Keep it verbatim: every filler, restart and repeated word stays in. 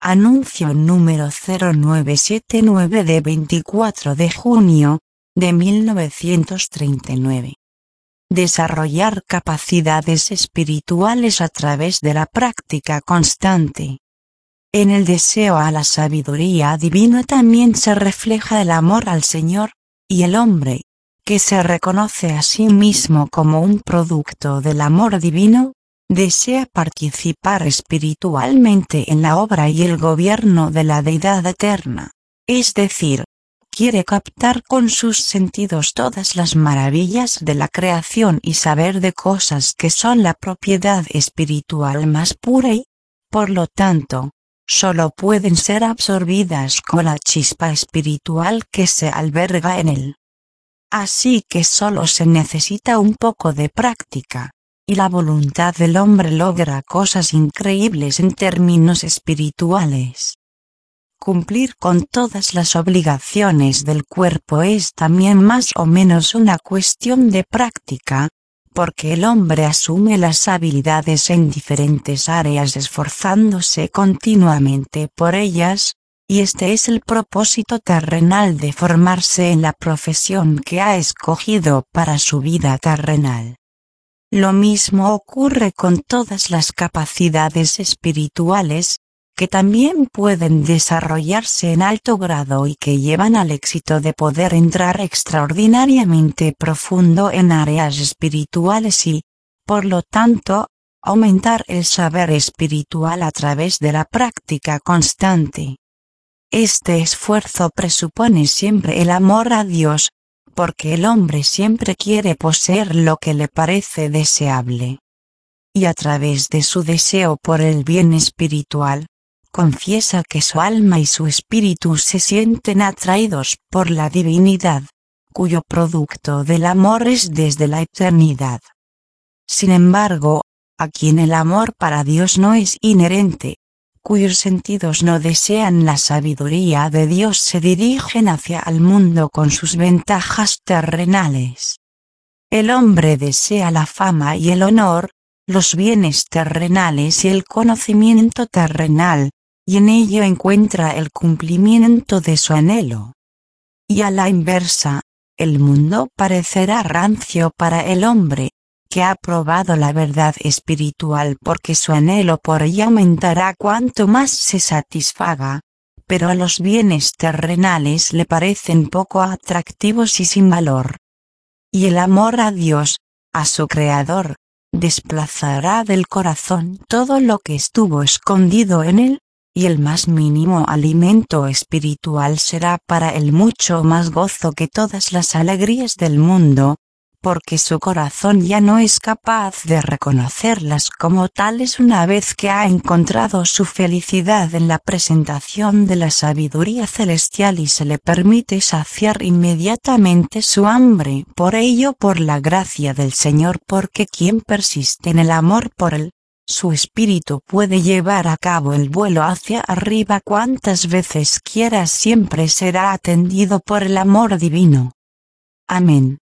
Anuncio número cero nueve siete nueve de veinticuatro de junio de mil novecientos treinta y nueve. Desarrollar capacidades espirituales a través de la práctica constante. En el deseo a la sabiduría divina también se refleja el amor al Señor, y el hombre, que se reconoce a sí mismo como un producto del amor divino, desea participar espiritualmente en la obra y el gobierno de la Deidad eterna, es decir, quiere captar con sus sentidos todas las maravillas de la creación y saber de cosas que son la propiedad espiritual más pura y, por lo tanto, solo pueden ser absorbidas con la chispa espiritual que se alberga en él. Así que solo se necesita un poco de práctica, y la voluntad del hombre logra cosas increíbles en términos espirituales. Cumplir con todas las obligaciones del cuerpo es también más o menos una cuestión de práctica, porque el hombre asume las habilidades en diferentes áreas esforzándose continuamente por ellas, y este es el propósito terrenal de formarse en la profesión que ha escogido para su vida terrenal. Lo mismo ocurre con todas las capacidades espirituales, que también pueden desarrollarse en alto grado y que llevan al éxito de poder entrar extraordinariamente profundo en áreas espirituales y, por lo tanto, aumentar el saber espiritual a través de la práctica constante. Este esfuerzo presupone siempre el amor a Dios, porque el hombre siempre quiere poseer lo que le parece deseable. Y a través de su deseo por el bien espiritual, confiesa que su alma y su espíritu se sienten atraídos por la divinidad, cuyo producto del amor es desde la eternidad. Sin embargo, a quien el amor para Dios no es inherente, cuyos sentidos no desean la sabiduría de Dios se dirigen hacia el mundo con sus ventajas terrenales. El hombre desea la fama y el honor, los bienes terrenales y el conocimiento terrenal, y en ello encuentra el cumplimiento de su anhelo. Y a la inversa, el mundo parecerá rancio para el hombre, que ha probado la verdad espiritual porque su anhelo por ella aumentará cuanto más se satisfaga, pero a los bienes terrenales le parecen poco atractivos y sin valor. Y el amor a Dios, a su Creador, desplazará del corazón todo lo que estuvo escondido en él, y el más mínimo alimento espiritual será para él mucho más gozo que todas las alegrías del mundo, porque su corazón ya no es capaz de reconocerlas como tales una vez que ha encontrado su felicidad en la presentación de la sabiduría celestial y se le permite saciar inmediatamente su hambre por ello por la gracia del Señor, porque quien persiste en el amor por él, su espíritu puede llevar a cabo el vuelo hacia arriba cuantas veces quiera, siempre será atendido por el amor divino. Amén.